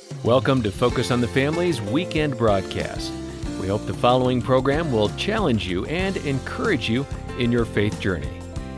Welcome to Focus on the Family's weekend broadcast. We hope the following program will challenge you and encourage you in your faith journey.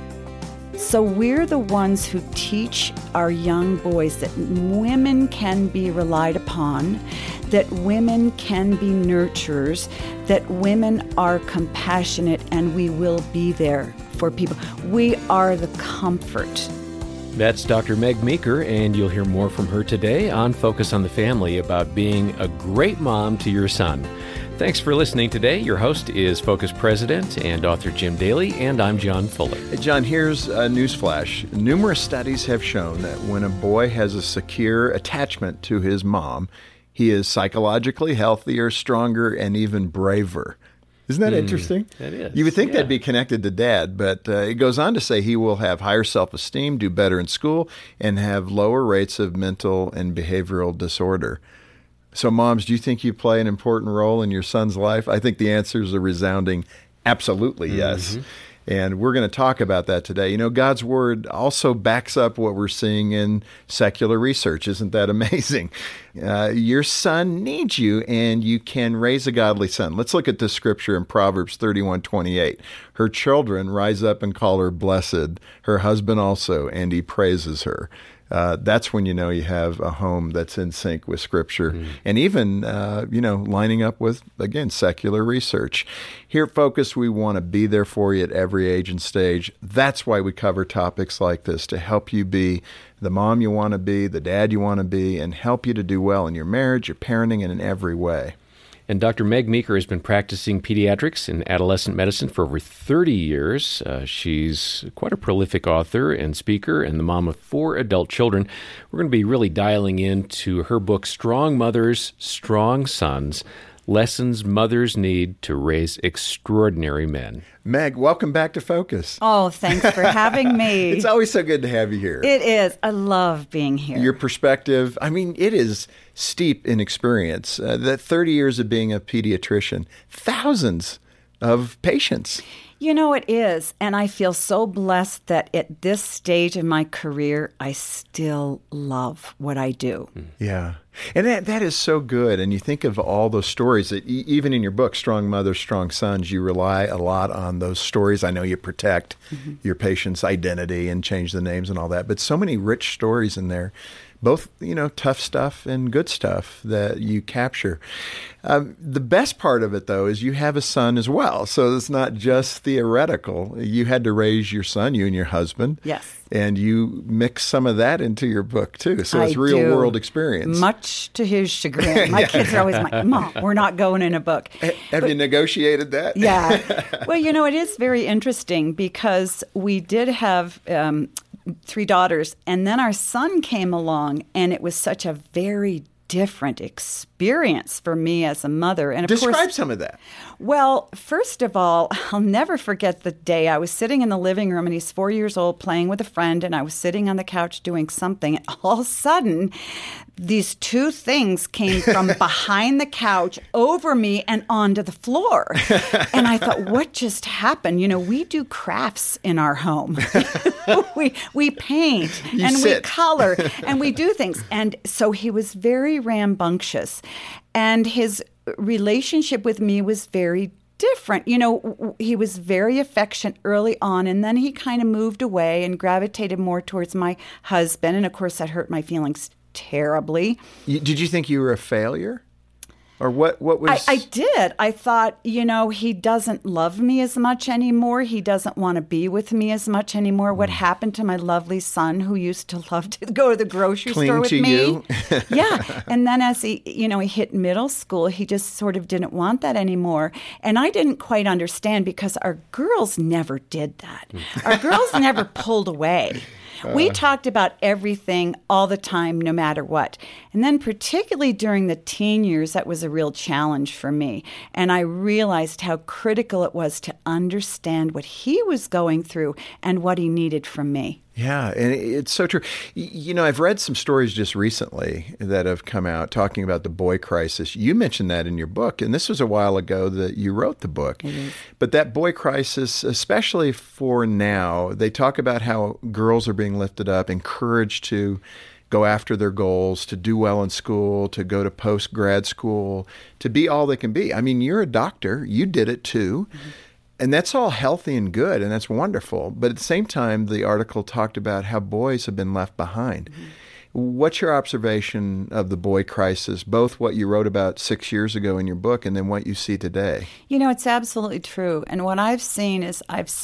So we're the ones who teach our young boys that women can be relied upon, that women can be nurturers, that women are compassionate, and we will be there for people. We are the comfort. That's Dr. Meg Meeker, and you'll hear more from her today on Focus on the Family about being a great mom to your son. Thanks for listening today. Your host is Focus President and author Jim Daly, and I'm John Fuller. Hey, John, here's a newsflash. Numerous studies have shown that when a boy has a secure attachment to his mom, he is psychologically healthier, stronger, and even braver. Isn't that interesting? That is. You would think that'd be connected to dad, but it goes on to say he will have higher self-esteem, do better in school, and have lower rates of mental and behavioral disorder. So, moms, do you think you play an important role in your son's life? I think the answer is a resounding absolutely yes. Mm-hmm. And we're going to talk about that today. You know, God's Word also backs up what we're seeing in secular research. Isn't that amazing? Your son needs you, and you can raise a godly son. Let's look at this scripture in Proverbs 31:28. Her children rise up and call her blessed, her husband also, and he praises her. That's when you know you have a home that's in sync with Scripture, and even, lining up with, again, secular research. Here at Focus, we want to be there for you at every age and stage. That's why we cover topics like this, to help you be the mom you want to be, the dad you want to be, and help you to do well in your marriage, your parenting, and in every way. And Dr. Meg Meeker has been practicing pediatrics and adolescent medicine for over 30 years. She's quite a prolific author and speaker and the mom of 4 adult children. We're going to be really dialing into her book, Strong Mothers, Strong Sons, Lessons Mothers Need to Raise Extraordinary Men. Meg, welcome back to Focus. Oh, thanks for having me. It's always so good to have you here. It is. I love being here. Your perspective, it is steep in experience. That 30 years of being a pediatrician, thousands of patients. You know, it is. And I feel so blessed that at this stage in my career, I still love what I do. Yeah. And that is so good. And you think of all those stories that even in your book, Strong Mothers, Strong Sons, you rely a lot on those stories. I know you protect your patient's identity and change the names and all that, but so many rich stories in there. Both, tough stuff and good stuff that you capture. The best part of it, though, is you have a son as well. So it's not just theoretical. You had to raise your son, you and your husband. Yes. And you mix some of that into your book, too. So it's real-world experience. Much to his chagrin. My kids are always like, Mom, we're not going in a book. Have you negotiated that? Yeah. Well, it is very interesting because we did have 3 daughters, and then our son came along, and it was such a very different experience for me as a mother. And of Describe course, some of that. Well, first of all, I'll never forget the day I was sitting in the living room, and he's 4 years old playing with a friend, and I was sitting on the couch doing something, and all of a sudden, these 2 things came from behind the couch over me and onto the floor. And I thought, what just happened? We do crafts in our home. we paint we color and we do things. And so he was very rambunctious, and his relationship with me was very different. He was very affectionate early on, and then he kind of moved away and gravitated more towards my husband. And of course, that hurt my feelings terribly. Did you think you were a failure? Or what was... I did. I thought, he doesn't love me as much anymore. He doesn't want to be with me as much anymore. What happened to my lovely son who used to love to go to the grocery store with me? You. Yeah. And then as he hit middle school, he just sort of didn't want that anymore. And I didn't quite understand because our girls never did that. Our girls never pulled away. We talked about everything all the time, no matter what. And then particularly during the teen years, that was a real challenge for me. And I realized how critical it was to understand what he was going through and what he needed from me. Yeah, and it's so true. I've read some stories just recently that have come out talking about the boy crisis. You mentioned that in your book, and this was a while ago that you wrote the book. Mm-hmm. But that boy crisis, especially for now, they talk about how girls are being lifted up, encouraged to go after their goals, to do well in school, to go to post-grad school, to be all they can be. I mean, you're a doctor. You did it too. Mm-hmm. And that's all healthy and good, and that's wonderful. But at the same time, the article talked about how boys have been left behind. Mm-hmm. What's your observation of the boy crisis, both what you wrote about 6 years ago in your book and then what you see today? You know, it's absolutely true. And what I've seen is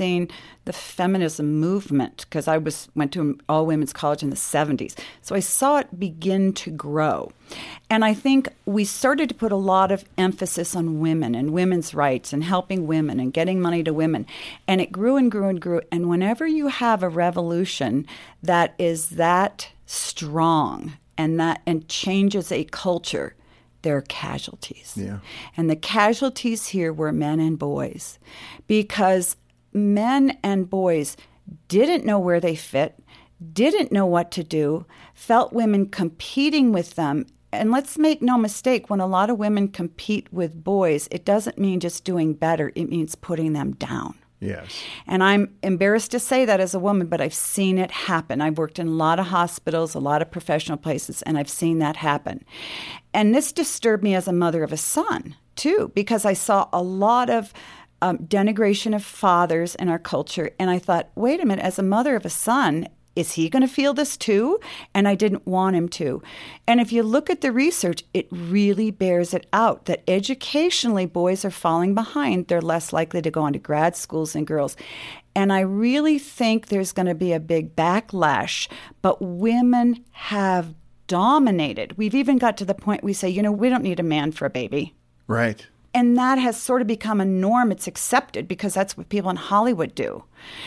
the feminism movement, because I went to an all-women's college in the 70s. So I saw it begin to grow. And I think we started to put a lot of emphasis on women and women's rights and helping women and getting money to women. And it grew and grew and grew. And whenever you have a revolution that is that strong and changes a culture, there are casualties. Yeah. And the casualties here were men and boys, because men and boys didn't know where they fit, didn't know what to do, felt women competing with them. And let's make no mistake, when a lot of women compete with boys, it doesn't mean just doing better, it means putting them down. Yes. And I'm embarrassed to say that as a woman, but I've seen it happen. I've worked in a lot of hospitals, a lot of professional places, and I've seen that happen. And this disturbed me as a mother of a son, too, because I saw a lot of denigration of fathers in our culture. And I thought, wait a minute, as a mother of a son, is he going to feel this too? And I didn't want him to. And if you look at the research, it really bears it out that educationally boys are falling behind. They're less likely to go on to grad schools than girls. And I really think there's going to be a big backlash. But women have dominated. We've even got to the point we say, we don't need a man for a baby. Right. And that has sort of become a norm. It's accepted because that's what people in Hollywood do.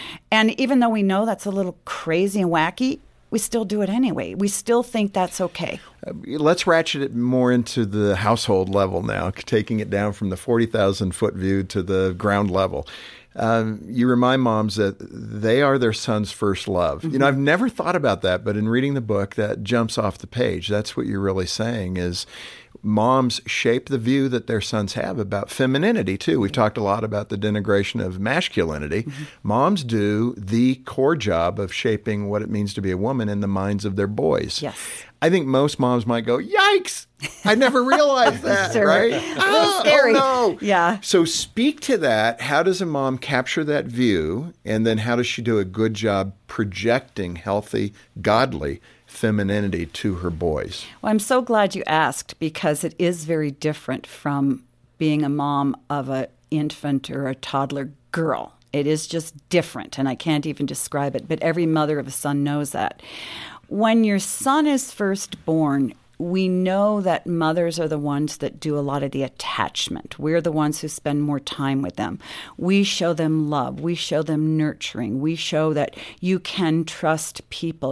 And even though we know that's a little crazy and wacky, we still do it anyway. We still think that's okay. Let's ratchet it more into the household level now, taking it down from the 40,000-foot view to the ground level. You remind moms that they are their son's first love. Mm-hmm. I've never thought about that, but in reading the book, that jumps off the page. That's what you're really saying is moms shape the view that their sons have about femininity, too. We've talked a lot about the denigration of masculinity. Mm-hmm. Moms do the core job of shaping what it means to be a woman in the minds of their boys. Yes. I think most moms might go, yikes, I never realized that, right? Scary. Oh, no. Yeah. So speak to that. How does a mom capture that view? And then how does she do a good job projecting healthy, godly femininity to her boys? Well, I'm so glad you asked, because it is very different from being a mom of an infant or a toddler girl. It is just different, and I can't even describe it, but every mother of a son knows that. When your son is first born, we know that mothers are the ones that do a lot of the attachment. We're the ones who spend more time with them. We show them love. We show them nurturing. We show that you can trust people.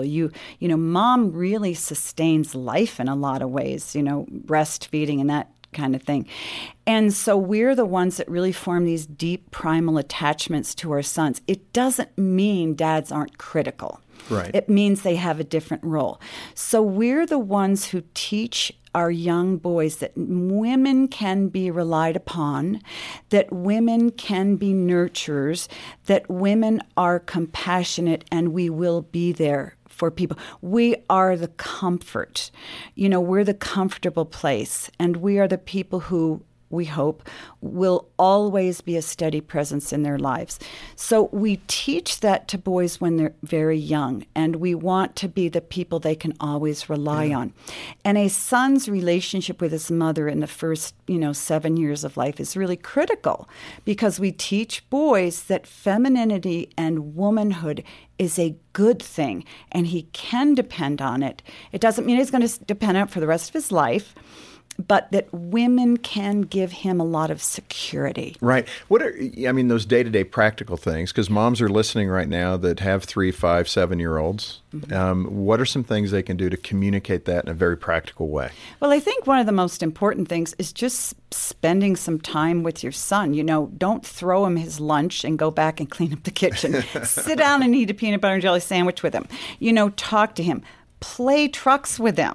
Mom really sustains life in a lot of ways, breastfeeding and that kind of thing. And so we're the ones that really form these deep primal attachments to our sons. It doesn't mean dads aren't critical. Right. It means they have a different role. So we're the ones who teach our young boys that women can be relied upon, that women can be nurturers, that women are compassionate, and we will be there for people. We are the comfort. We're the comfortable place, and we are the people who, we hope, will always be a steady presence in their lives. So we teach that to boys when they're very young, and we want to be the people they can always rely on. And a son's relationship with his mother in the first, 7 years of life is really critical, because we teach boys that femininity and womanhood is a good thing, and he can depend on it. It doesn't mean he's going to depend on it for the rest of his life, but that women can give him a lot of security. Right. What are, those day-to-day practical things, because moms are listening right now that have 3, 5, 7-year-olds. Mm-hmm. What are some things they can do to communicate that in a very practical way? Well, I think one of the most important things is just spending some time with your son. Don't throw him his lunch and go back and clean up the kitchen. Sit down and eat a peanut butter and jelly sandwich with him. Talk to him. Play trucks with him.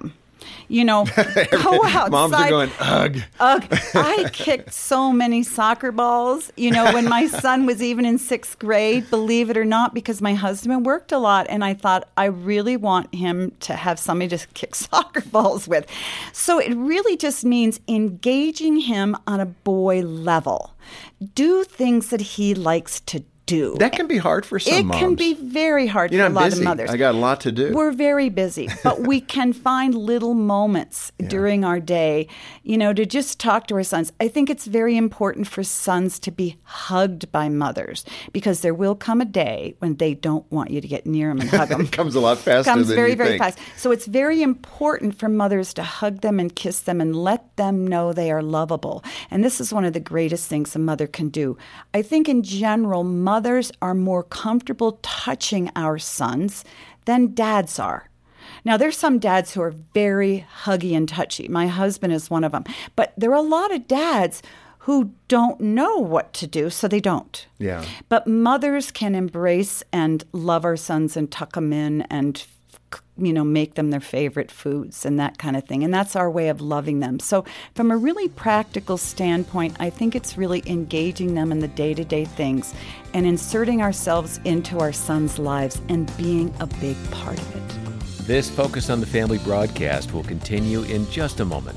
You know, go outside. Moms are going, ugh. Ugh. I kicked so many soccer balls, you know, when my son was even in 6th grade, believe it or not, because my husband worked a lot. And I thought, I really want him to have somebody to kick soccer balls with. So it really just means engaging him on a boy level. Do things that he likes to do. That can be hard for some moms. It can be very hard for a I'm lot busy. of mothers. I got a lot to do. We're very busy, but we can find little moments during our day, you know, to just talk to our sons. I think it's very important for sons to be hugged by mothers, because there will come a day when they don't want you to get near them and hug them. It comes a lot faster It comes than very, you very think. fast. So it's very important for mothers to hug them and kiss them and let them know they are lovable. And this is one of the greatest things a mother can do. I think in general, mothers are more comfortable touching our sons than dads are. Now, there's some dads who are very huggy and touchy. My husband is one of them. But there are a lot of dads who don't know what to do, so they don't. Yeah. But mothers can embrace and love our sons and tuck them in and, you know, make them their favorite foods and that kind of thing. And that's our way of loving them. So from a really practical standpoint, I think it's really engaging them in the day-to-day things and inserting ourselves into our sons' lives and being a big part of it. This Focus on the Family broadcast will continue in just a moment.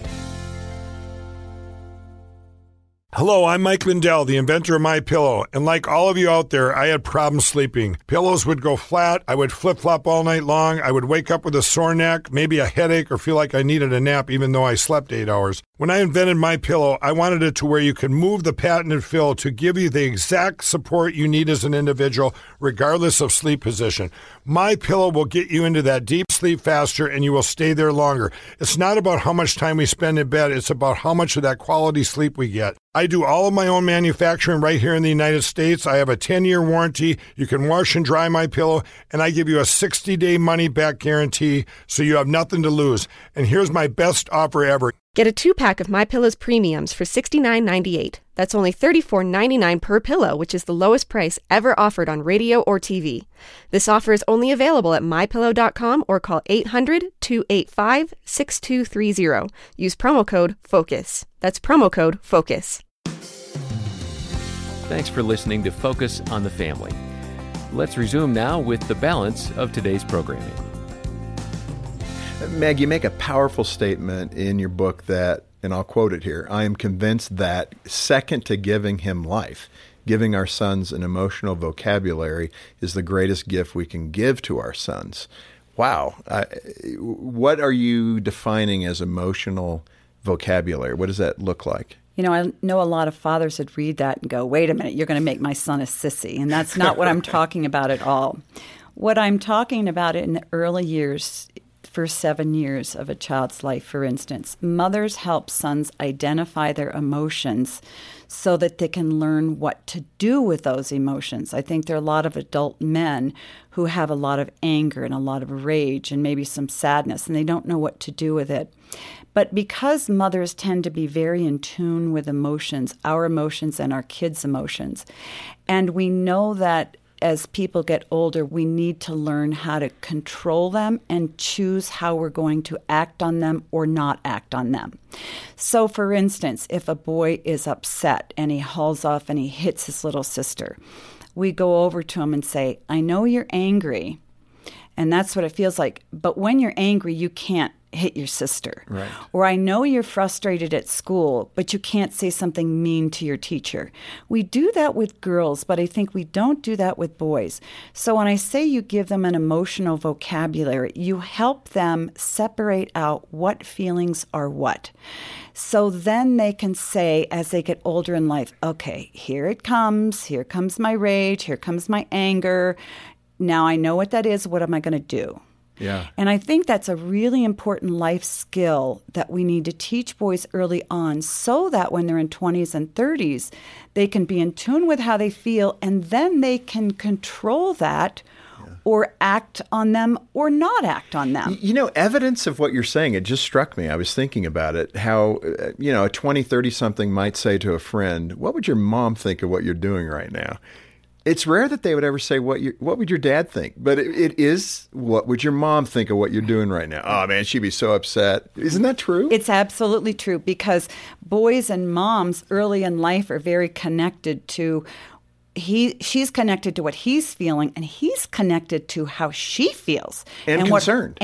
Hello, I'm Mike Lindell, the inventor of MyPillow, and like all of you out there, I had problems sleeping. Pillows would go flat, I would flip-flop all night long, I would wake up with a sore neck, maybe a headache, or feel like I needed a nap even though I slept 8 hours. When I invented MyPillow, I wanted it to where you can move the patented fill to give you the exact support you need as an individual, regardless of sleep position. MyPillow will get you into that deep sleep faster, and you will stay there longer. It's not about how much time we spend in bed, it's about how much of that quality sleep we get. I do all of my own manufacturing right here in the United States. I have a 10-year warranty. You can wash and dry MyPillow, and I give you a 60-day money-back guarantee, so you have nothing to lose. And here's my best offer ever. Get a 2-pack of MyPillow's premiums for $69.98. That's only $34.99 per pillow, which is the lowest price ever offered on radio or TV. This offer is only available at MyPillow.com or call 800-285-6230. Use promo code FOCUS. That's promo code FOCUS. Thanks for listening to Focus on the Family. Let's resume now with the balance of today's programming. Meg, you make a powerful statement in your book that, and I'll quote it here, I am convinced that second to giving him life, giving our sons an emotional vocabulary is the greatest gift we can give to our sons. Wow. What are you defining as emotional vocabulary? What does that look like? You know, I know a lot of fathers would read that and go, wait a minute, you're going to make my son a sissy. And that's not what I'm talking about at all. What I'm talking about in the early years, first 7 years of a child's life, for instance, mothers help sons identify their emotions so that they can learn what to do with those emotions. I think there are a lot of adult men who have a lot of anger and a lot of rage and maybe some sadness, and they don't know what to do with it. But because mothers tend to be very in tune with emotions, our emotions and our kids' emotions, and we know that as people get older, we need to learn how to control them and choose how we're going to act on them or not act on them. So, for instance, if a boy is upset and he hauls off and he hits his little sister, we go over to him and say, I know you're angry, and that's what it feels like, but when you're angry, you can't hit your sister. Right. Or I know you're frustrated at school, but you can't say something mean to your teacher. We do that with girls, but I think we don't do that with boys. So when I say you give them an emotional vocabulary, you help them separate out what feelings are what. So then they can say, as they get older in life, okay, here it comes. Here comes my rage. Here comes my anger. Now I know what that is. What am I going to do? Yeah. And I think that's a really important life skill that we need to teach boys early on so that when they're in 20s and 30s, they can be in tune with how they feel, and then they can control that or act on them or not act on them. You know, evidence of what you're saying, it just struck me. I was thinking about it, how, you know, a 20, 30-something might say to a friend, what would your mom think of what you're doing right now? It's rare that they would ever say, what would your dad think? But it is, what would your mom think of what you're doing right now? Oh, man, she'd be so upset. Isn't that true? It's absolutely true, because boys and moms early in life are very connected to she's connected to what he's feeling, and he's connected to how she feels. And concerned.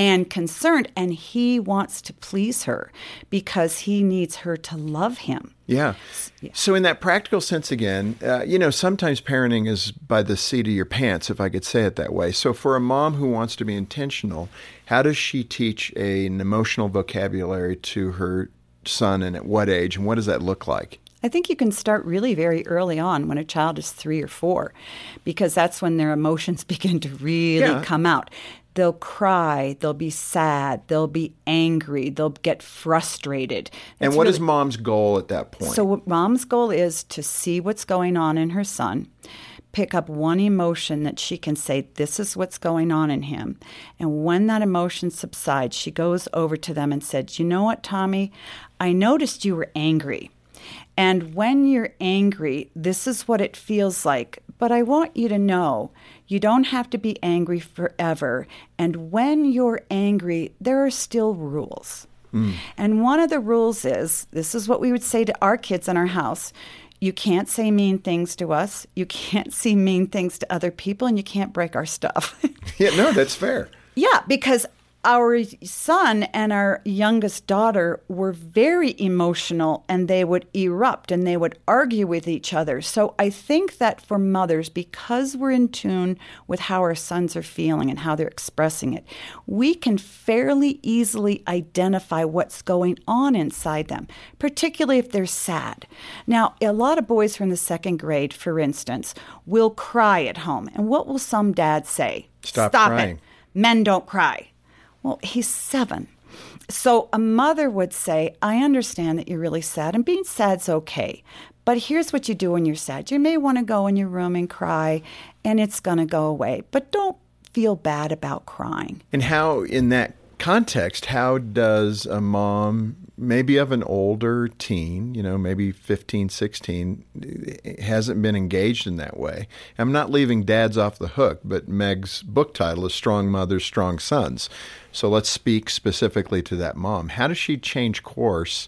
And he wants to please her because he needs her to love him. Yeah. So in that practical sense again, sometimes parenting is by the seat of your pants, if I could say it that way. So for a mom who wants to be intentional, how does she teach an emotional vocabulary to her son, and at what age, and what does that look like? I think you can start really very early on when a child is 3 or 4, because that's when their emotions begin to really come out. They'll cry, they'll be sad, they'll be angry, they'll get frustrated. And what is mom's goal at that point? So what mom's goal is to see what's going on in her son, pick up one emotion that she can say, this is what's going on in him. And when that emotion subsides, she goes over to them and said, you know what, Tommy, I noticed you were angry. And when you're angry, this is what it feels like. But I want you to know, you don't have to be angry forever. And when you're angry, there are still rules. And one of the rules is, this is what we would say to our kids in our house, you can't say mean things to us, you can't say mean things to other people, and you can't break our stuff. Yeah, no, that's fair. Yeah, because our son and our youngest daughter were very emotional, and they would erupt and they would argue with each other. So I think that for mothers, because we're in tune with how our sons are feeling and how they're expressing it, we can fairly easily identify what's going on inside them, particularly if they're sad. Now, a lot of boys from the 2nd grade, for instance, will cry at home. And what will some dads say? Stop crying. It. Men don't cry. Well, he's 7. So a mother would say, I understand that you're really sad, and being sad's okay. But here's what you do when you're sad. You may want to go in your room and cry, and it's going to go away. But don't feel bad about crying. And how, in that context, how does a mom, maybe of an older teen, maybe 15, 16, hasn't been engaged in that way? I'm not leaving dads off the hook, but Meg's book title is Strong Mothers, Strong Sons. So let's speak specifically to that mom. How does she change course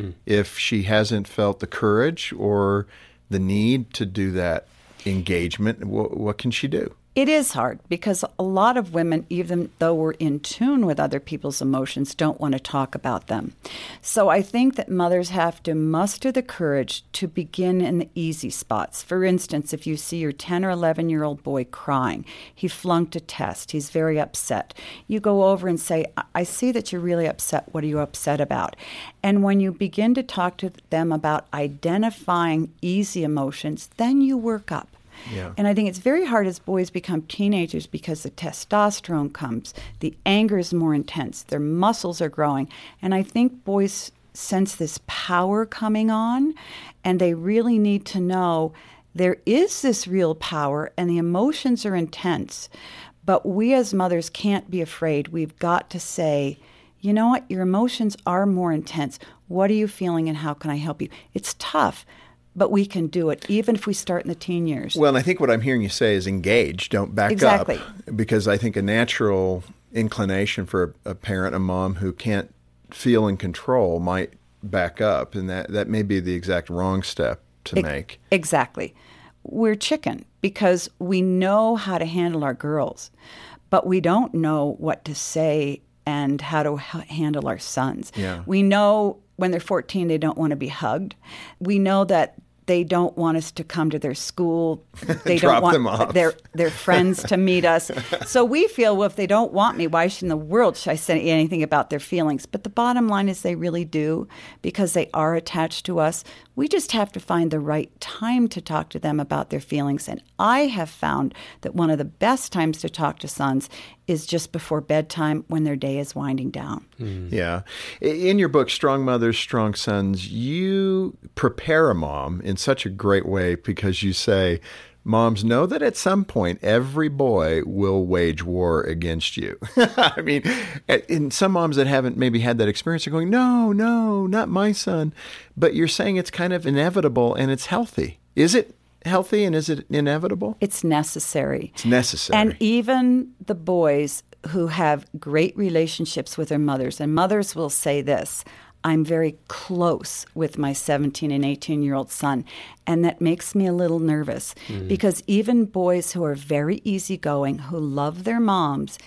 if she hasn't felt the courage or the need to do that engagement? What can she do? It is hard, because a lot of women, even though we're in tune with other people's emotions, don't want to talk about them. So I think that mothers have to muster the courage to begin in the easy spots. For instance, if you see your 10 or 11-year-old boy crying, he flunked a test, he's very upset. You go over and say, I see that you're really upset. What are you upset about? And when you begin to talk to them about identifying easy emotions, then you work up. Yeah. And I think it's very hard as boys become teenagers, because the testosterone comes, the anger is more intense, their muscles are growing. And I think boys sense this power coming on, and they really need to know there is this real power, and the emotions are intense. But we as mothers can't be afraid. We've got to say, you know what, your emotions are more intense. What are you feeling, and how can I help you? It's tough, but we can do it, even if we start in the teen years. Well, and I think what I'm hearing you say is engage, don't back Exactly. up. Because I think a natural inclination for a parent, a mom who can't feel in control, might back up. And that may be the exact wrong step to make. Exactly. We're chicken, because we know how to handle our girls, but we don't know what to say and how to handle our sons. Yeah. We know when they're 14, they don't want to be hugged. We know that they don't want us to come to their school. They Drop don't them want off. their friends to meet us. So we feel, well, if they don't want me, why in the world should I say anything about their feelings? But the bottom line is they really do, because they are attached to us. We just have to find the right time to talk to them about their feelings. And I have found that one of the best times to talk to sons is just before bedtime, when their day is winding down. Yeah. In your book, Strong Mothers, Strong Sons, you prepare a mom in such a great way, because you say, moms, know that at some point every boy will wage war against you. I mean, and some moms that haven't maybe had that experience are going, no, not my son. But you're saying it's kind of inevitable and it's healthy. Is it healthy and is it inevitable? It's necessary. It's necessary. And even the boys who have great relationships with their mothers, and mothers will say this, I'm very close with my 17 and 18-year-old son, and that makes me a little nervous because even boys who are very easygoing, who love their moms,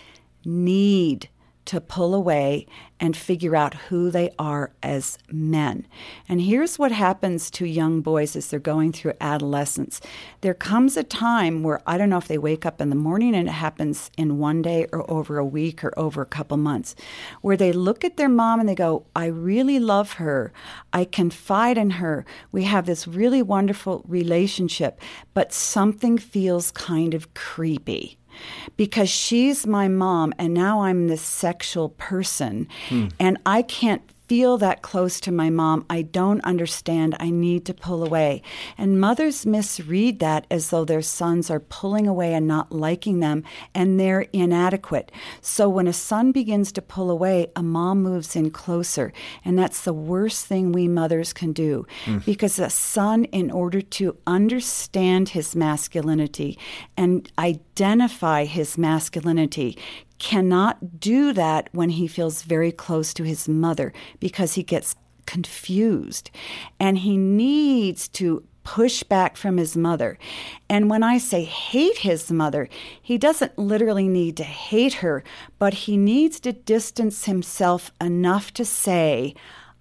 need to pull away and figure out who they are as men. And here's what happens to young boys as they're going through adolescence. There comes a time where, I don't know if they wake up in the morning and it happens in one day or over a week or over a couple months, where they look at their mom and they go, I really love her. I confide in her. We have this really wonderful relationship, but something feels kind of creepy. Because she's my mom, and now I'm this sexual person, and I can't feel that close to my mom. I don't understand. I need to pull away. And mothers misread that as though their sons are pulling away and not liking them, and they're inadequate. So when a son begins to pull away, a mom moves in closer. And that's the worst thing we mothers can do. Because a son, in order to understand his masculinity and identify his masculinity, cannot do that when he feels very close to his mother because he gets confused and he needs to push back from his mother. And when I say hate his mother, he doesn't literally need to hate her, but he needs to distance himself enough to say,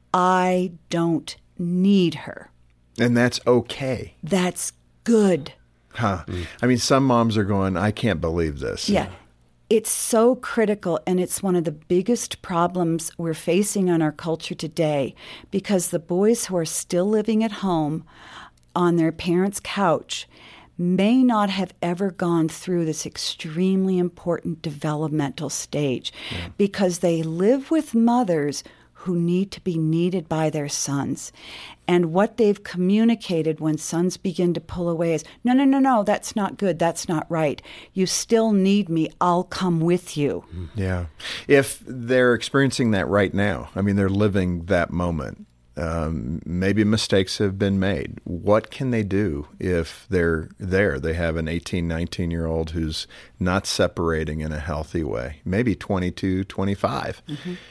I don't need her. And that's okay. That's good. Huh. I mean, some moms are going, I can't believe this. Yeah. It's so critical, and it's one of the biggest problems we're facing in our culture today because the boys who are still living at home on their parents' couch may not have ever gone through this extremely important developmental stage because they live with mothers who need to be needed by their sons. And what they've communicated when sons begin to pull away is, no, that's not good, that's not right. You still need me, I'll come with you. Yeah. If they're experiencing that right now, I mean, they're living that moment, maybe mistakes have been made. What can they do if they're there? They have an 18, 19-year-old who's not separating in a healthy way, maybe 22, 25.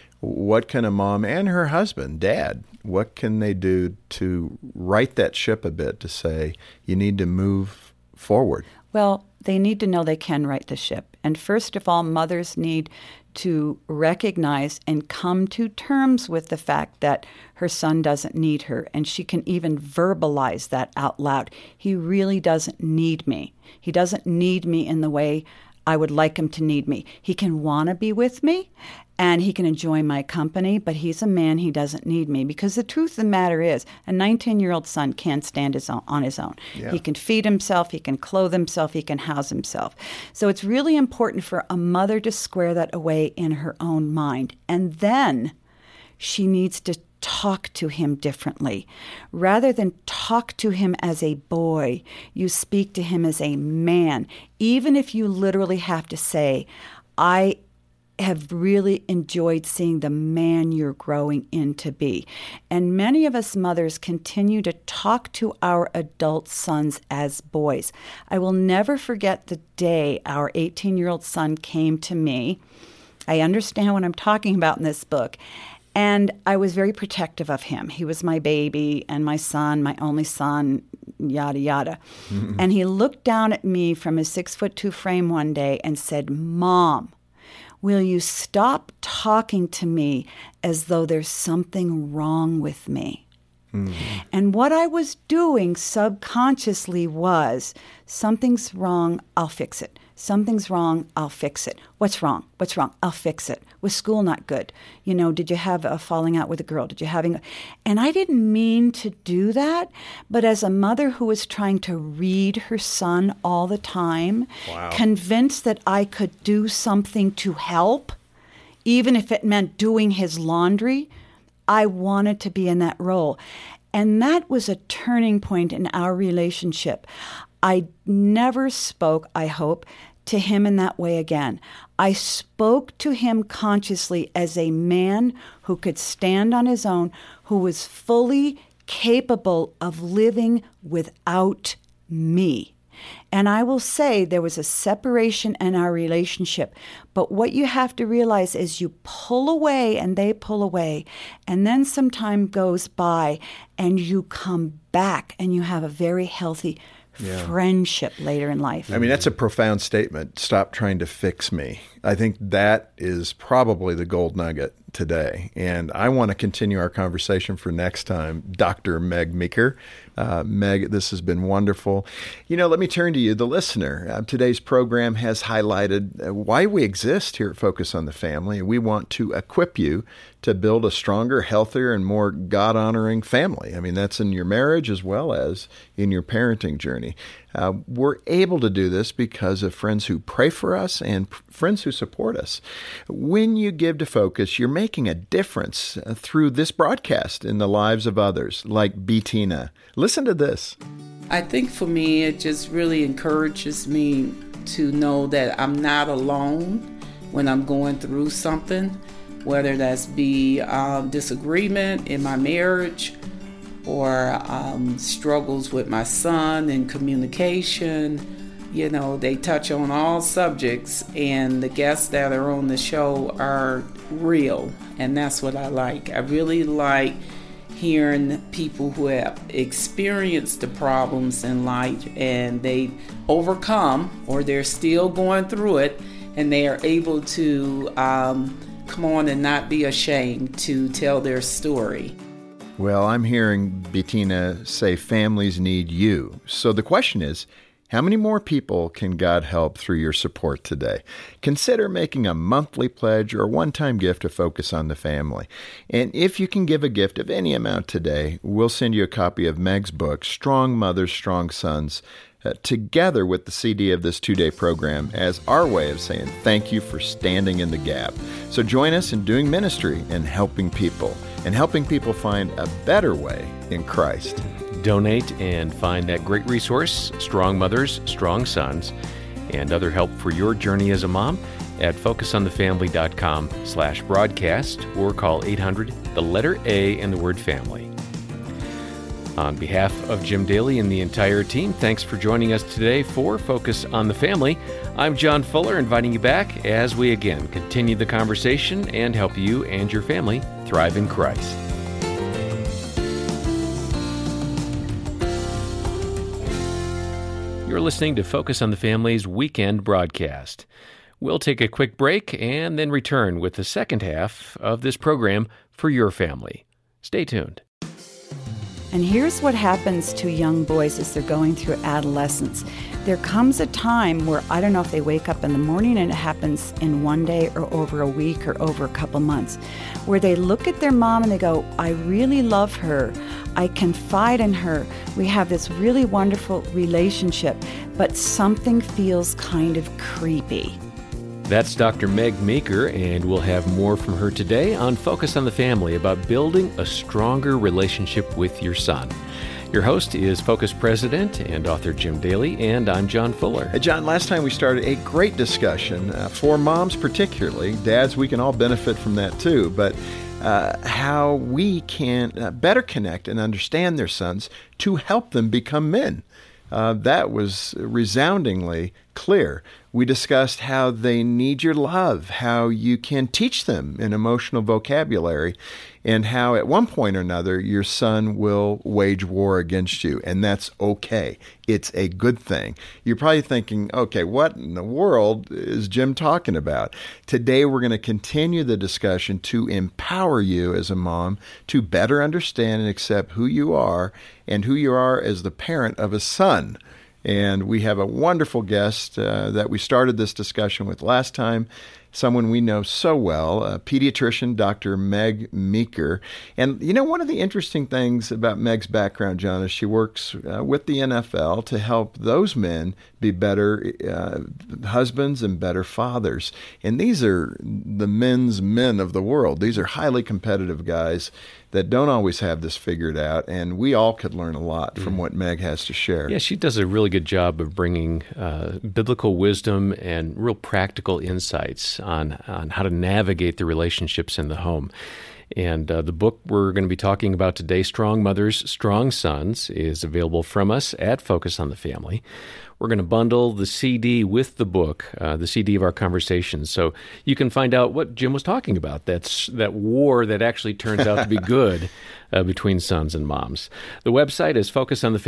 What can a mom and her husband, dad, what can they do to right that ship a bit to say, you need to move forward? Well, they need to know they can right the ship. And first of all, mothers need to recognize and come to terms with the fact that her son doesn't need her. And she can even verbalize that out loud. He really doesn't need me. He doesn't need me in the way I would like him to need me. He can want to be with me and he can enjoy my company, but he's a man, he doesn't need me. Because the truth of the matter is, a 19-year-old son can't stand on his own. Yeah. He can feed himself, he can clothe himself, he can house himself. So it's really important for a mother to square that away in her own mind. And then she needs to talk to him differently. Rather than talk to him as a boy, you speak to him as a man, even if you literally have to say, I have really enjoyed seeing the man you're growing into be. And many of us mothers continue to talk to our adult sons as boys. I will never forget the day our 18-year-old son came to me. I understand what I'm talking about in this book. And I was very protective of him. He was my baby and my son, my only son, yada, yada. Mm-hmm. And he looked down at me from his 6'2" frame one day and said, Mom, will you stop talking to me as though there's something wrong with me? Mm-hmm. And what I was doing subconsciously was, something's wrong, I'll fix it. Something's wrong, I'll fix it. What's wrong? What's wrong? I'll fix it. Was school not good? You know, did you have a falling out with a girl? And I didn't mean to do that, but as a mother who was trying to read her son all the time, convinced that I could do something to help, even if it meant doing his laundry, I wanted to be in that role. And that was a turning point in our relationship. I never spoke, I hope, to him in that way again. I spoke to him consciously as a man who could stand on his own, who was fully capable of living without me. And I will say there was a separation in our relationship. But what you have to realize is you pull away and they pull away. And then some time goes by and you come back and you have a very healthy friendship later in life. I mean, that's a profound statement. Stop trying to fix me. I think that is probably the gold nugget today. And I want to continue our conversation for next time. Dr. Meg Meeker. Meg, this has been wonderful. Let me turn to you, the listener. Today's program has highlighted why we exist here at Focus on the Family. We want to equip you to build a stronger, healthier, and more God-honoring family. I mean, that's in your marriage as well as in your parenting journey. We're able to do this because of friends who pray for us and friends who support us. When you give to Focus, you're making a difference through this broadcast in the lives of others, like Bettina. Listen to this. I think for me, it just really encourages me to know that I'm not alone when I'm going through something, whether that's be disagreement in my marriage or struggles with my son in communication. They touch on all subjects, and the guests that are on the show are real, and that's what I like. I really like hearing people who have experienced the problems in life and they overcome, or they're still going through it, and they are able to come on and not be ashamed to tell their story. Well, I'm hearing Bettina say families need you. So the question is, how many more people can God help through your support today? Consider making a monthly pledge or one-time gift to Focus on the Family. And if you can give a gift of any amount today, we'll send you a copy of Meg's book, Strong Mothers, Strong Sons, together with the CD of this 2-day program as our way of saying thank you for standing in the gap. So join us in doing ministry and helping people find a better way in Christ. Donate and find that great resource, Strong Mothers, Strong Sons, and other help for your journey as a mom at focusonthefamily.com/broadcast or call 800, the letter A and the word family. On behalf of Jim Daly and the entire team, thanks for joining us today for Focus on the Family. I'm John Fuller, inviting you back as we again continue the conversation and help you and your family thrive in Christ. You're listening to Focus on the Family's weekend broadcast. We'll take a quick break and then return with the second half of this program for your family. Stay tuned. And here's what happens to young boys as they're going through adolescence. There comes a time where, I don't know if they wake up in the morning and it happens in one day or over a week or over a couple months, where they look at their mom and they go, I really love her. I confide in her. We have this really wonderful relationship, but something feels kind of creepy. That's Dr. Meg Meeker, and we'll have more from her today on Focus on the Family about building a stronger relationship with your son. Your host is Focus President and author Jim Daly, and I'm John Fuller. John, last time we started a great discussion for moms particularly. Dads, we can all benefit from that too, but how we can better connect and understand their sons to help them become men. That was resoundingly clear. We discussed how they need your love, how you can teach them an emotional vocabulary, and how at one point or another your son will wage war against you, and that's okay. It's a good thing. You're probably thinking, okay, what in the world is Jim talking about? Today we're going to continue the discussion to empower you as a mom to better understand and accept who you are and who you are as the parent of a son. And we have a wonderful guest that we started this discussion with last time, someone we know so well, pediatrician Dr. Meg Meeker. And, one of the interesting things about Meg's background, John, is she works with the NFL to help those men be better husbands and better fathers. And these are the men's men of the world. These are highly competitive guys that don't always have this figured out, and we all could learn a lot from what Meg has to share. Yeah, she does a really good job of bringing biblical wisdom and real practical insights on how to navigate the relationships in the home. And the book we're going to be talking about today, Strong Mothers, Strong Sons, is available from us at Focus on the Family. We're going to bundle the CD with the book, the CD of our conversations, so you can find out what Jim was talking about, that war that actually turns out to be good between sons and moms. The website is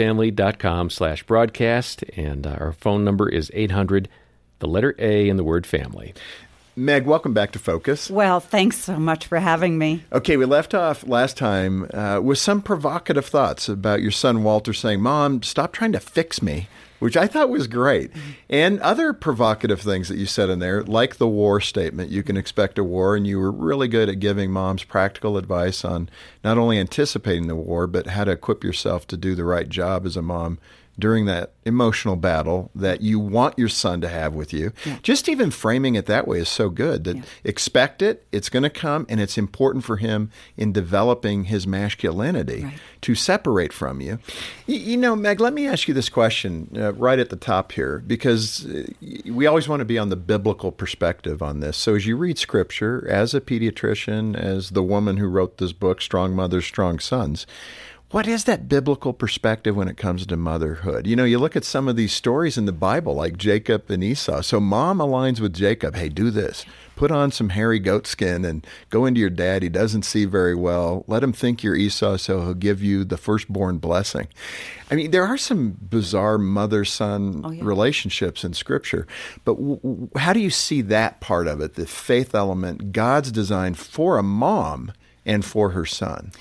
focusonthefamily.com/broadcast, and our phone number is 800, the letter A in the word family. Meg, welcome back to Focus. Well, thanks so much for having me. Okay, we left off last time with some provocative thoughts about your son Walter saying, "Mom, stop trying to fix me," which I thought was great. And other provocative things that you said in there, like the war statement, you can expect a war, and you were really good at giving moms practical advice on not only anticipating the war, but how to equip yourself to do the right job as a mom during that emotional battle that you want your son to have with you. Yeah. Just even framing it that way is so good that expect it, it's going to come, and it's important for him in developing his masculinity to separate from you. You know, Meg, let me ask you this question right at the top here, because we always want to be on the biblical perspective on this. So as you read Scripture, as a pediatrician, as the woman who wrote this book, Strong Mothers, Strong Sons, what is that biblical perspective when it comes to motherhood? You know, you look at some of these stories in the Bible, like Jacob and Esau. So mom aligns with Jacob. Hey, do this. Put on some hairy goat skin and go into your dad. He doesn't see very well. Let him think you're Esau so he'll give you the firstborn blessing. I mean, there are some bizarre mother-son relationships in Scripture. But how do you see that part of it, the faith element, God's design for a mom and for her son?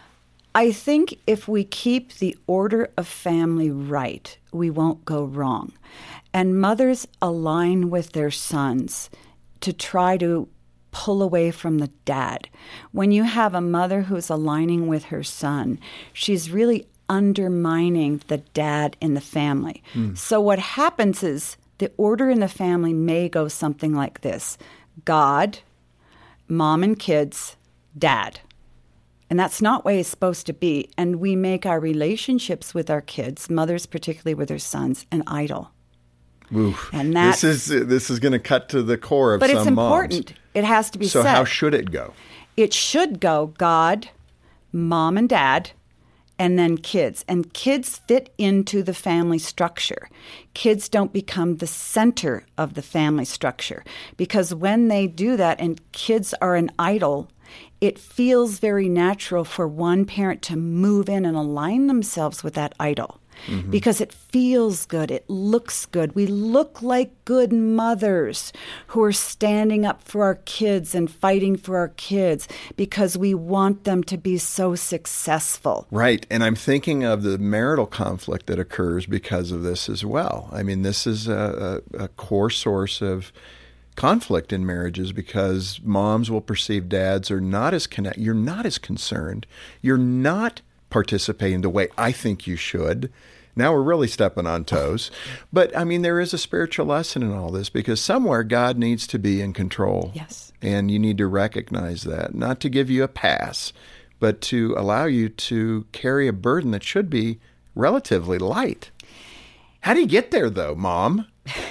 I think if we keep the order of family right, we won't go wrong. And mothers align with their sons to try to pull away from the dad. When you have a mother who's aligning with her son, she's really undermining the dad in the family. So what happens is the order in the family may go something like this: God, mom and kids, dad. And that's not the way it's supposed to be. And we make our relationships with our kids, mothers particularly with their sons, an idol. Oof. And this is going to cut to the core of some moms. But it's important. It has to be said. So how should it go? It should go God, mom and dad, and then kids. And kids fit into the family structure. Kids don't become the center of the family structure. Because when they do that and kids are an idol, it feels very natural for one parent to move in and align themselves with that idol. Because it feels good. It looks good. We look like good mothers who are standing up for our kids and fighting for our kids because we want them to be so successful. Right. And I'm thinking of the marital conflict that occurs because of this as well. I mean, this is a core source of conflict in marriages because moms will perceive dads are not as connected. You're not as concerned. You're not participating the way I think you should. Now we're really stepping on toes. But, I mean, there is a spiritual lesson in all this because somewhere God needs to be in control. Yes. And you need to recognize that, not to give you a pass, but to allow you to carry a burden that should be relatively light. How do you get there, though, Mom?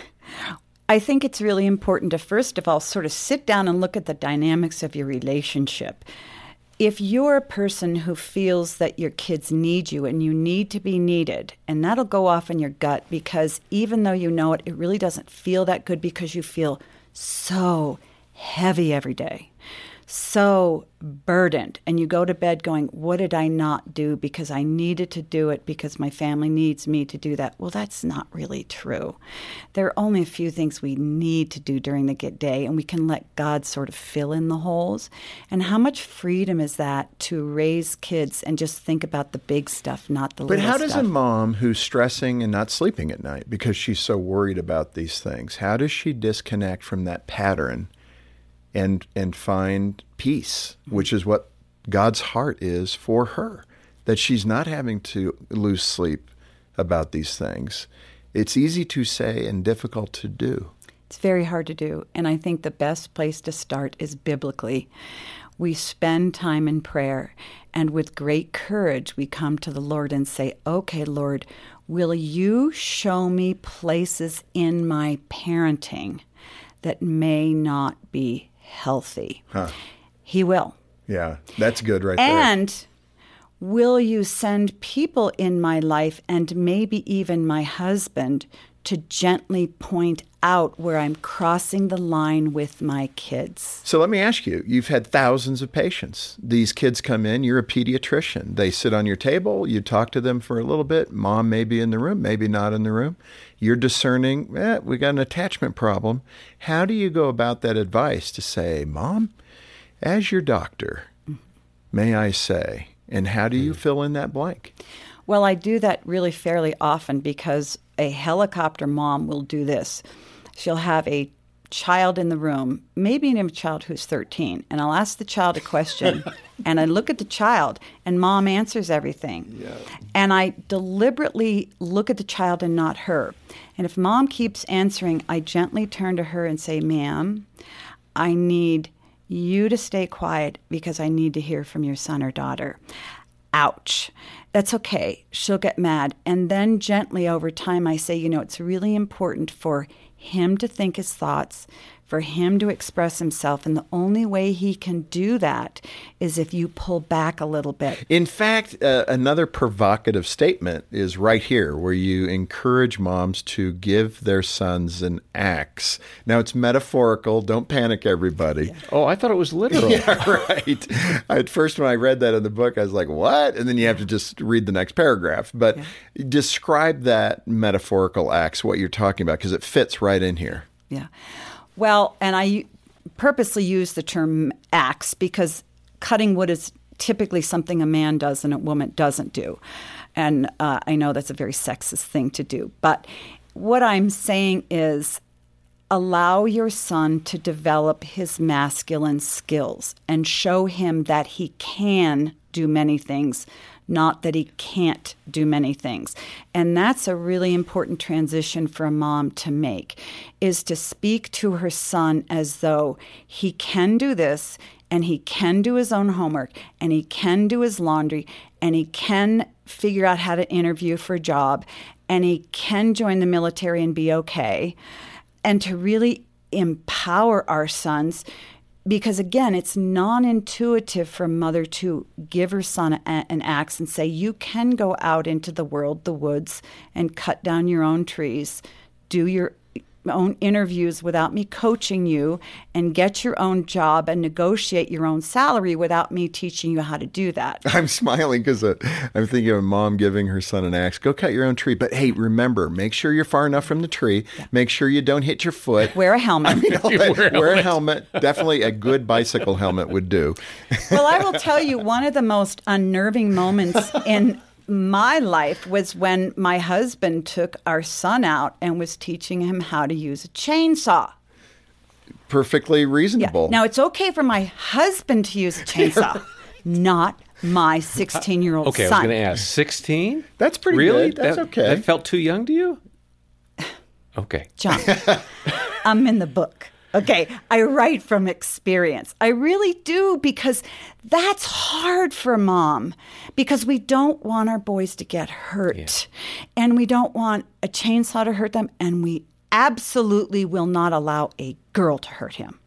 I think it's really important to, first of all, sort of sit down and look at the dynamics of your relationship. If you're a person who feels that your kids need you and you need to be needed, and that'll go off in your gut because even though you know it, it really doesn't feel that good because you feel so heavy every day, so burdened, and you go to bed going, what did I not do because I needed to do it because my family needs me to do that? Well, that's not really true. There are only a few things we need to do during the day, and we can let God sort of fill in the holes. And how much freedom is that to raise kids and just think about the big stuff, not the little stuff? But how does a mom who's stressing and not sleeping at night because she's so worried about these things, how does she disconnect from that pattern and find peace, which is what God's heart is for her, that she's not having to lose sleep about these things? It's easy to say and difficult to do. It's very hard to do, and I think the best place to start is biblically. We spend time in prayer, and with great courage, we come to the Lord and say, okay, Lord, will you show me places in my parenting that may not be healthy? He will. Yeah, that's good right there. And will you send people in my life, and maybe even my husband, to gently point out where I'm crossing the line with my kids? So let me ask you, you've had thousands of patients. These kids come in, you're a pediatrician. They sit on your table, you talk to them for a little bit. Mom may be in the room, maybe not in the room. You're discerning, we got an attachment problem. How do you go about that advice to say, Mom, as your doctor, may I say, and how do you fill in that blank? Well, I do that really fairly often because a helicopter mom will do this. She'll have a child in the room, maybe a child who's 13, and I'll ask the child a question, and I look at the child, and mom answers everything. Yeah. And I deliberately look at the child and not her. And if mom keeps answering, I gently turn to her and say, Ma'am, I need you to stay quiet because I need to hear from your son or daughter. Ouch. That's okay. She'll get mad. And then gently over time, I say, it's really important for him to think his thoughts, for him to express himself. And the only way he can do that is if you pull back a little bit. In fact, another provocative statement is right here where you encourage moms to give their sons an axe. Now, it's metaphorical. Don't panic, everybody. Yeah. Oh, I thought it was literal. Yeah, right. At first, when I read that in the book, I was like, what? And then you have to just read the next paragraph. But describe that metaphorical axe, what you're talking about, because it fits right in here. Yeah. Well, and I purposely use the term axe because cutting wood is typically something a man does and a woman doesn't do. And I know that's a very sexist thing to do. But what I'm saying is allow your son to develop his masculine skills and show him that he can do many things, not that he can't do many things. And that's a really important transition for a mom to make, is to speak to her son as though he can do this, and he can do his own homework, and he can do his laundry, and he can figure out how to interview for a job, and he can join the military and be okay, and to really empower our sons. Because, again, it's non-intuitive for a mother to give her son an axe and say, you can go out into the world, the woods, and cut down your own trees, do your own interviews without me coaching you, and get your own job and negotiate your own salary without me teaching you how to do that. I'm smiling because I'm thinking of a mom giving her son an axe. Go cut your own tree. But hey, remember, make sure you're far enough from the tree. Yeah. Make sure you don't hit your foot. Wear a helmet. Wear a helmet. Definitely a good bicycle helmet would do. Well, I will tell you, one of the most unnerving moments in my life was when my husband took our son out and was teaching him how to use a chainsaw. Perfectly reasonable. Yeah. Now, it's okay for my husband to use a chainsaw, not my 16-year-old son. Okay, I was going to ask, 16? That's pretty really? good. That's okay. That felt too young to you? Okay. John, I'm in the book. Okay, I write from experience. I really do, because that's hard for a mom, because we don't want our boys to get hurt, and we don't want a chainsaw to hurt them, and we absolutely will not allow a girl to hurt him.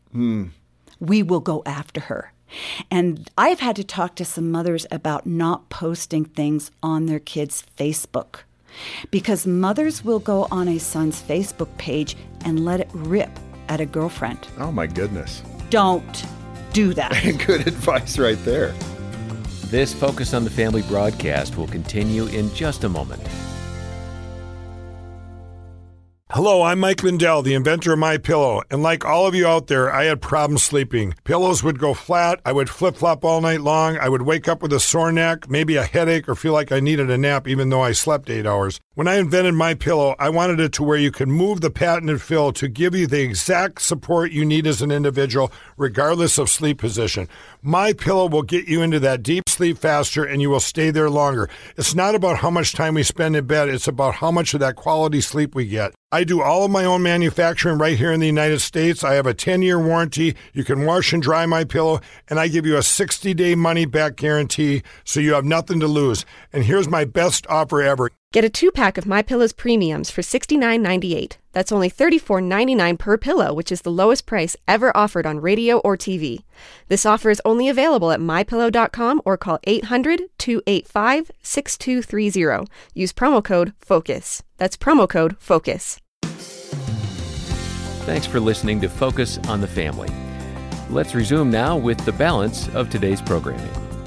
We will go after her. And I've had to talk to some mothers about not posting things on their kids' Facebook, because mothers will go on a son's Facebook page and let it rip at a girlfriend. Oh, my goodness. Don't do that. Good advice right there. This Focus on the Family broadcast will continue in just a moment. Hello, I'm Mike Lindell, the inventor of MyPillow, and like all of you out there, I had problems sleeping. Pillows would go flat, I would flip-flop all night long, I would wake up with a sore neck, maybe a headache, or feel like I needed a nap even though I slept 8 hours. When I invented MyPillow, I wanted it to where you could move the patented fill to give you the exact support you need as an individual, regardless of sleep position. MyPillow will get you into that deep sleep faster, and you will stay there longer. It's not about how much time we spend in bed, it's about how much of that quality sleep we get. I do all of my own manufacturing right here in the United States. I have a 10-year warranty. You can wash and dry MyPillow, and I give you a 60-day money-back guarantee, so you have nothing to lose. And here's my best offer ever. Get a 2-pack of MyPillow's premiums for $69.98. That's only $34.99 per pillow, which is the lowest price ever offered on radio or TV. This offer is only available at MyPillow.com or call 800-285-6230. Use promo code FOCUS. That's promo code FOCUS. Thanks for listening to Focus on the Family. Let's resume now with the balance of today's programming.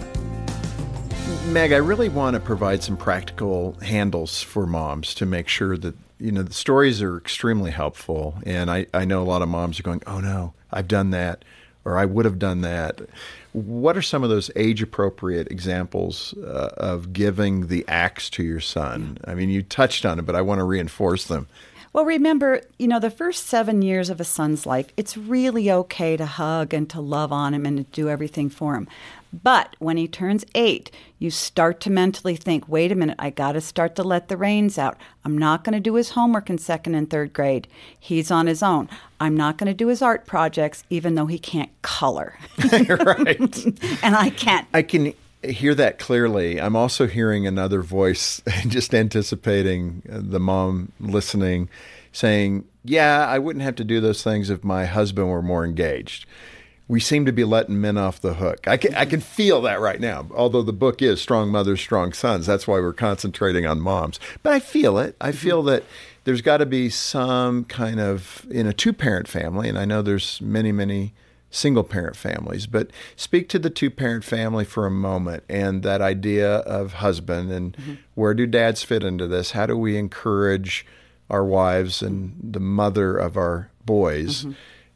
Meg, I really want to provide some practical handles for moms to make sure that, the stories are extremely helpful. And I know a lot of moms are going, oh no, I've done that, or I would have done that. What are some of those age-appropriate examples of giving the axe to your son? I mean, you touched on it, but I want to reinforce them. Well, remember, the first 7 years of a son's life, it's really okay to hug and to love on him and to do everything for him. But when he turns 8, you start to mentally think, wait a minute, I got to start to let the reins out. I'm not going to do his homework in 2nd and 3rd grade. He's on his own. I'm not going to do his art projects, even though he can't color. Right. And I can't. I can hear that clearly. I'm also hearing another voice, just anticipating the mom listening, saying, yeah, I wouldn't have to do those things if my husband were more engaged. We seem to be letting men off the hook. I can feel that right now, although the book is Strong Mothers, Strong Sons. That's why we're concentrating on moms. But I feel it. I feel that there's got to be some kind of, in a 2-parent family, and I know there's many, many single-parent families, but speak to the 2-parent family for a moment and that idea of husband and where do dads fit into this? How do we encourage our wives and the mother of our boys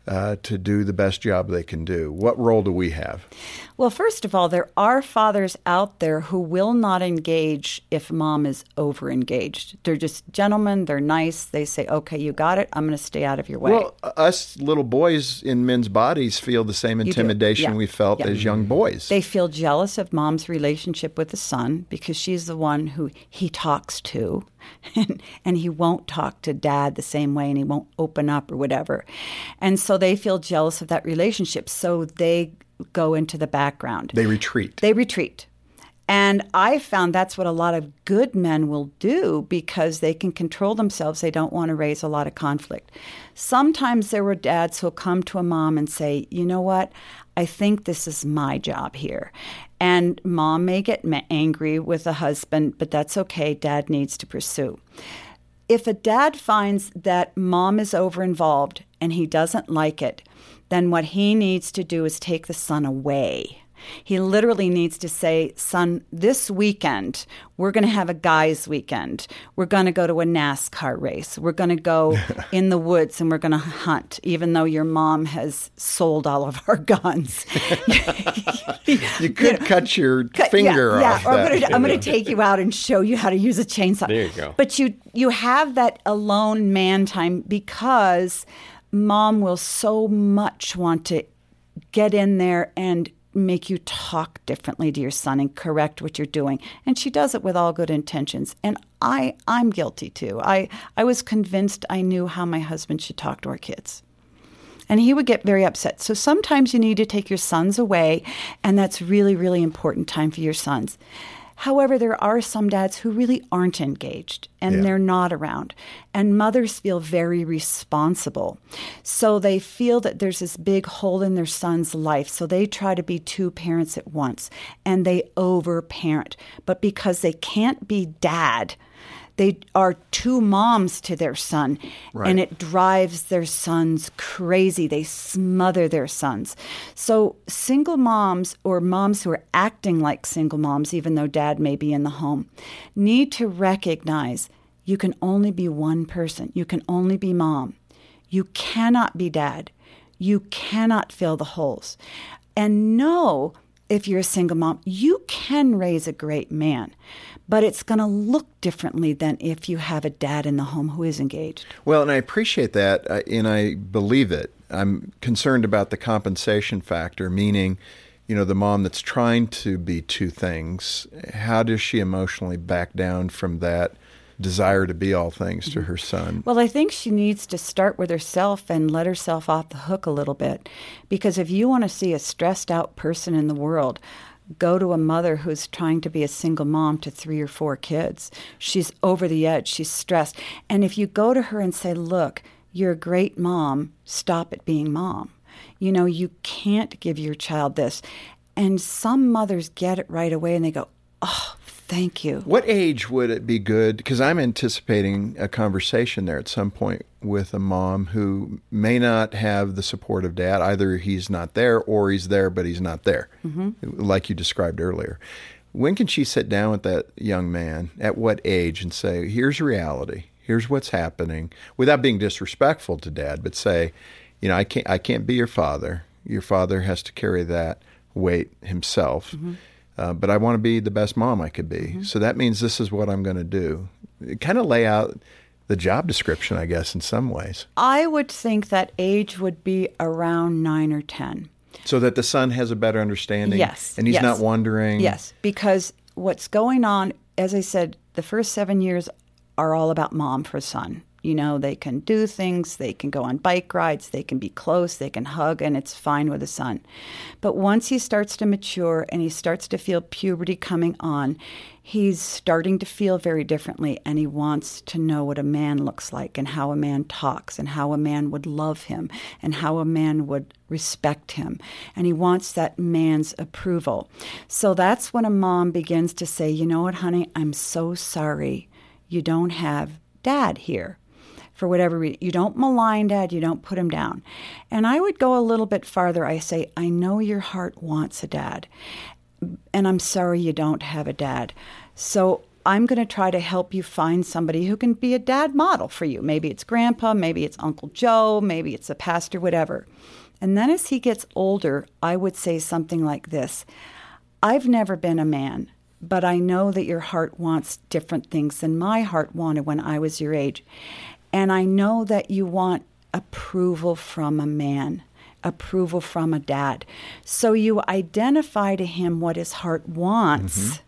to do the best job they can do? What role do we have? Well, first of all, there are fathers out there who will not engage if mom is over-engaged. They're just gentlemen. They're nice. They say, okay, you got it. I'm going to stay out of your way. Well, us little boys in men's bodies feel the same intimidation we felt as young boys. They feel jealous of mom's relationship with the son because she's the one who he talks to. And he won't talk to dad the same way and he won't open up or whatever. And so they feel jealous of that relationship. So they go into the background. They retreat. And I found that's what a lot of good men will do because they can control themselves. They don't want to raise a lot of conflict. Sometimes there were dads who'll come to a mom and say, you know what? I think this is my job here. And mom may get angry with the husband, but that's okay. Dad needs to pursue. If a dad finds that mom is over-involved and he doesn't like it, then what he needs to do is take the son away. He literally needs to say, son, this weekend, we're going to have a guy's weekend. We're going to go to a NASCAR race. We're going to go in the woods and we're going to hunt, even though your mom has sold all of our guns. You could cut your finger off. Or I'm going to take you out and show you how to use a chainsaw. There you go. But you have that alone man time because mom will so much want to get in there and make you talk differently to your son and correct what you're doing. And she does it with all good intentions. And I'm guilty too. I was convinced I knew how my husband should talk to our kids. And he would get very upset. So sometimes you need to take your sons away, and that's really, really important time for your sons. However, there are some dads who really aren't engaged and they're not around. And mothers feel very responsible. So they feel that there's this big hole in their son's life. So they try to be 2 parents at once and they over-parent. But because they can't be dad, they are 2 moms to their son, and it drives their sons crazy. They smother their sons. So single moms or moms who are acting like single moms, even though dad may be in the home, need to recognize you can only be one person. You can only be mom. You cannot be dad. You cannot fill the holes. And know, if you're a single mom, you can raise a great man. But it's going to look differently than if you have a dad in the home who is engaged. Well, and I appreciate that, and I believe it. I'm concerned about the compensation factor, meaning, the mom that's trying to be 2 things, how does she emotionally back down from that desire to be all things to her son? Well, I think she needs to start with herself and let herself off the hook a little bit. Because if you want to see a stressed out person in the world, go to a mother who's trying to be a single mom to 3 or 4 kids. She's over the edge. She's stressed. And if you go to her and say, look, you're a great mom, stop it being mom. You know, you can't give your child this. And some mothers get it right away and they go, oh, thank you. What age would it be good? Because I'm anticipating a conversation there at some point with a mom who may not have the support of dad. Either he's not there or he's there, but he's not there, like you described earlier. When can she sit down with that young man? At what age? And say, here's reality. Here's what's happening. Without being disrespectful to dad, but say, you know, I can't be your father. Your father has to carry that weight himself. But I want to be the best mom I could be. So that means this is what I'm going to do. Kind of lay out the job description, I guess, in some ways. I would think that age would be around 9 or 10. So that the son has a better understanding? Yes. And he's not wondering? Yes, because what's going on, as I said, the first 7 years are all about mom for son. You know, they can do things, they can go on bike rides, they can be close, they can hug, and it's fine with the son. But once he starts to mature and he starts to feel puberty coming on, he's starting to feel very differently, and he wants to know what a man looks like and how a man talks and how a man would love him and how a man would respect him. And he wants that man's approval. So that's when a mom begins to say, you know what, honey, I'm so sorry you don't have dad here. For whatever reason. You don't malign dad, you don't put him down. And I would go a little bit farther. I say, I know your heart wants a dad, and I'm sorry you don't have a dad. So I'm going to try to help you find somebody who can be a dad model for you. Maybe it's grandpa, maybe it's Uncle Joe, maybe it's a pastor, whatever. And then as he gets older, I would say something like this. I've never been a man, but I know that your heart wants different things than my heart wanted when I was your age. And I know that you want approval from a man, approval from a dad. So you identify to him what his heart wants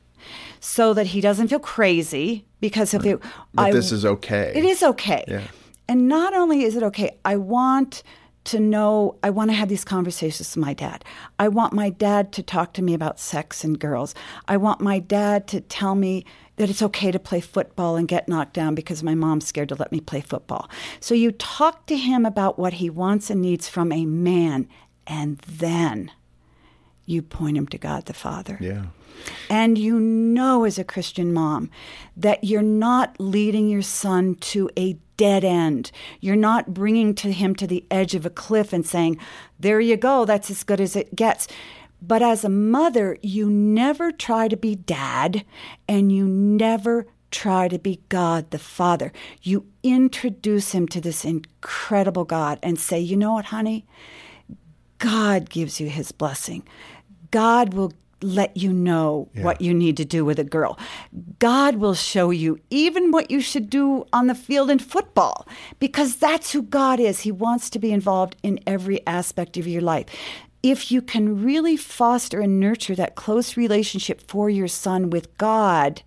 so that he doesn't feel crazy because if this is okay. It is okay. Yeah. And not only is it okay, I want to know, I want to have these conversations with my dad. I want my dad to talk to me about sex and girls. I want my dad to tell me that it's okay to play football and get knocked down because my mom's scared to let me play football. So you talk to him about what he wants and needs from a man, and then you point him to God the Father. Yeah. And you know as a Christian mom that you're not leading your son to a dead end. You're not bringing him to the edge of a cliff and saying, there you go, that's as good as it gets. But as a mother, you never try to be dad, and you never try to be God the Father. You introduce him to this incredible God and say, you know what, honey? God gives you his blessing. God will let you know what you need to do with a girl. God will show you even what you should do on the field in football, because that's who God is. He wants to be involved in every aspect of your life. If you can really foster and nurture that close relationship for your son with God,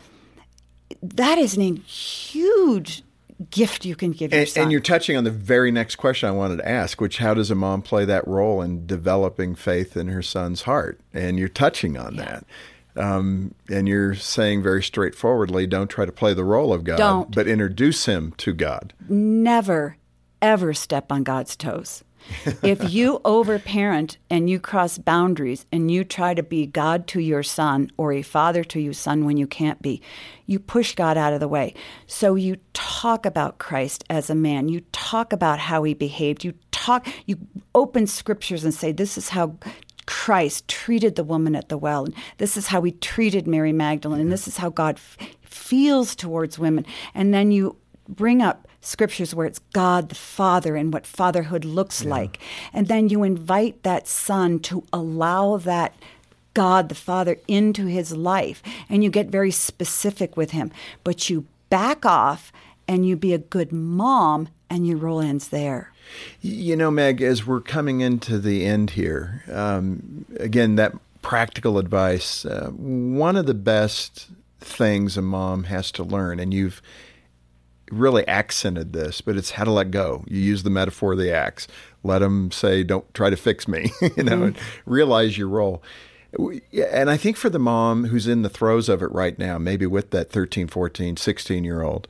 that is a huge gift you can give your son. And you're touching on the very next question I wanted to ask, which how does a mom play that role in developing faith in her son's heart? And you're touching on that. And you're saying very straightforwardly, don't try to play the role of God, but introduce him to God. Never, ever step on God's toes. If you overparent and you cross boundaries and you try to be God to your son or a father to your son when you can't be, you push God out of the way. So you talk about Christ as a man. You talk about how he behaved. You open scriptures and say, this is how Christ treated the woman at the well, and this is how he treated Mary Magdalene, and this is how God feels towards women. And then you bring up scriptures where it's God the Father and what fatherhood looks like. And then you invite that son to allow that God the Father into his life. And you get very specific with him. But you back off and you be a good mom, and your role ends there. You know, Meg, as we're coming into the end here, again, that practical advice, one of the best things a mom has to learn, and you've really accented this, but it's how to let go. You use the metaphor of the axe. Let him say, don't try to fix me, and realize your role. And I think for the mom who's in the throes of it right now, maybe with that 13, 14, 16-year-old,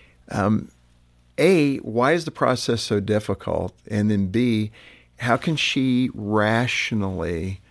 A, why is the process so difficult? And then B, how can she rationally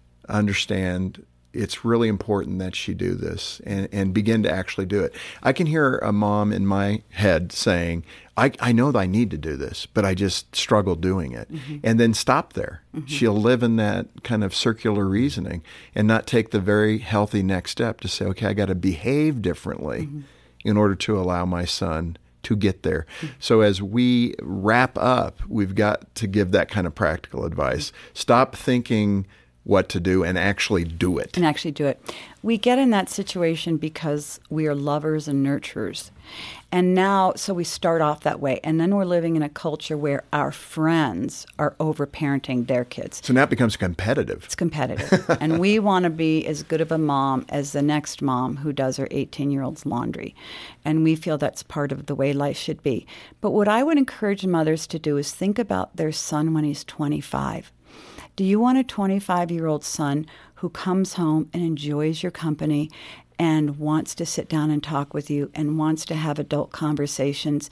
understand it's really important that she do this and begin to actually do it? I can hear a mom in my head saying, I know that I need to do this, but I just struggle doing it. And then stop there. She'll live in that kind of circular reasoning and not take the very healthy next step to say, okay, I got to behave differently in order to allow my son to get there. So as we wrap up, we've got to give that kind of practical advice. Stop thinking what to do and actually do it. And actually do it. We get in that situation because we are lovers and nurturers. And now, so we start off that way. And then we're living in a culture where our friends are over-parenting their kids. So now it becomes competitive. It's competitive. And we want to be as good of a mom as the next mom who does her 18-year-old's laundry. And we feel that's part of the way life should be. But what I would encourage mothers to do is think about their son when he's 25. Do you want a 25-year-old son who comes home and enjoys your company and wants to sit down and talk with you and wants to have adult conversations?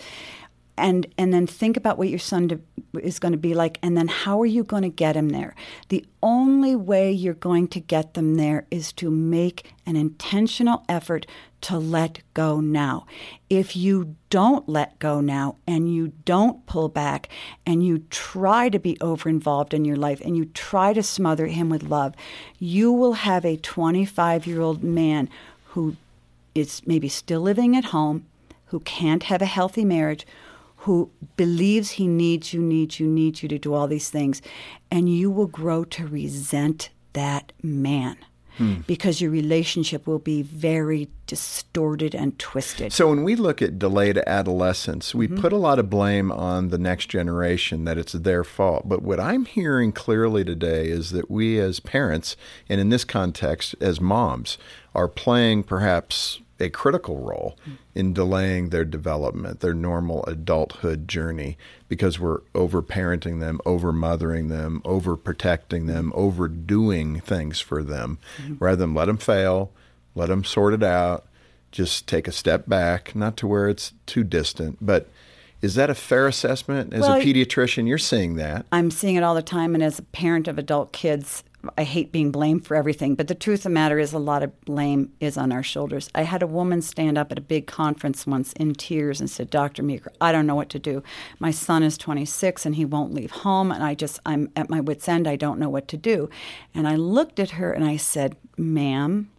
And then think about what your son is going to be like, and then how are you going to get him there? The only way you're going to get them there is to make an intentional effort to let go now. If you don't let go now and you don't pull back and you try to be over-involved in your life and you try to smother him with love, you will have a 25-year-old man who is maybe still living at home, who can't have a healthy marriage, who believes he needs you to do all these things, and you will grow to resent that man because your relationship will be very distorted and twisted. So when we look at delayed adolescence, we put a lot of blame on the next generation, that it's their fault. But what I'm hearing clearly today is that we as parents, and in this context as moms, are playing perhaps a critical role in delaying their development, their normal adulthood journey, because we're over-parenting them, over-mothering them, over-protecting them, overdoing things for them, rather than let them fail, let them sort it out, just take a step back, not to where it's too distant. But is that a fair assessment? As a pediatrician, you're seeing that. I'm seeing it all the time, and as a parent of adult kids, I hate being blamed for everything, but the truth of the matter is a lot of blame is on our shoulders. I had a woman stand up at a big conference once in tears and said, Dr. Meeker, I don't know what to do. My son is 26 and he won't leave home, and I'm at my wit's end. I don't know what to do. And I looked at her and I said, ma'am,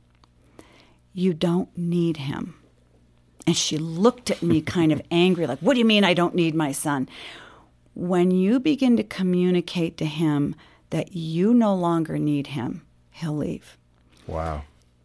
you don't need him. And she looked at me kind of angry, like, what do you mean I don't need my son? When you begin to communicate to him that you no longer need him, he'll leave. Wow.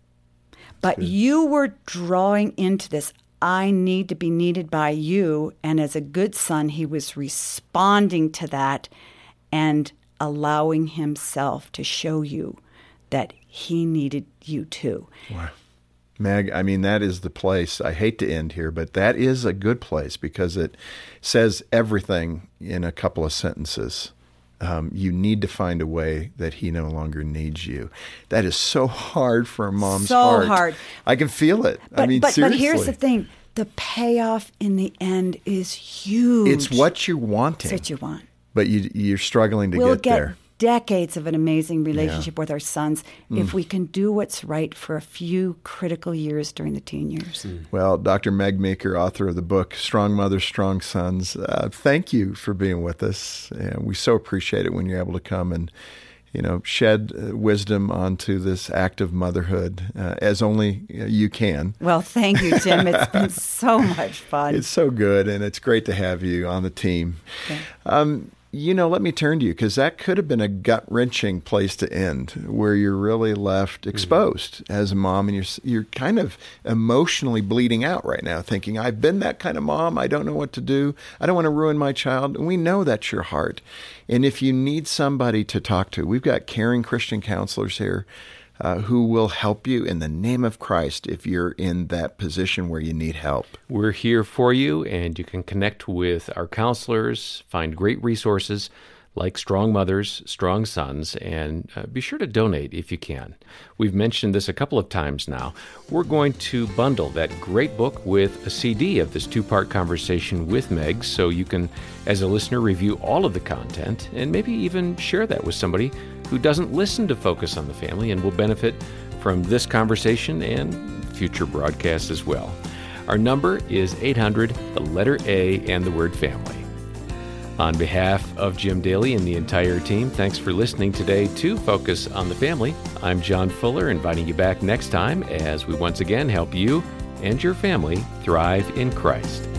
But you were drawing into this, I need to be needed by you. And as a good son, he was responding to that and allowing himself to show you that he needed you too. Wow. Meg, I mean, that is the place. I hate to end here, but that is a good place because it says everything in a couple of sentences. You need to find a way that he no longer needs you. That is so hard for a mom's heart. So hard. I can feel it. But seriously. Here's the thing. The payoff in the end is huge. It's what you're wanting. It's what you want. But you're struggling to We'll get there. Decades of an amazing relationship with our sons if we can do what's right for a few critical years during the teen years. Well, Dr. Meg Meeker, author of the book Strong Mothers, Strong Sons, thank you for being with us. We so appreciate it when you're able to come and shed wisdom onto this act of motherhood as only you can. Well, thank you, Jim. It's been so much fun. It's so good, and it's great to have you on the team. Okay. Let me turn to you, because that could have been a gut-wrenching place to end, where you're really left exposed as a mom, and you're kind of emotionally bleeding out right now, thinking, I've been that kind of mom, I don't know what to do, I don't want to ruin my child. And we know that's your heart. And if you need somebody to talk to, we've got caring Christian counselors here who will help you in the name of Christ if you're in that position where you need help. We're here for you, and you can connect with our counselors, find great resources. like Strong Mothers, Strong Sons, and be sure to donate if you can. We've mentioned this a couple of times now. We're going to bundle that great book with a CD of this two-part conversation with Meg, so you can, as a listener, review all of the content and maybe even share that with somebody who doesn't listen to Focus on the Family and will benefit from this conversation and future broadcasts as well. Our number is 800, the letter A, and the word family. On behalf of Jim Daly and the entire team, thanks for listening today to Focus on the Family. I'm John Fuller, inviting you back next time as we once again help you and your family thrive in Christ.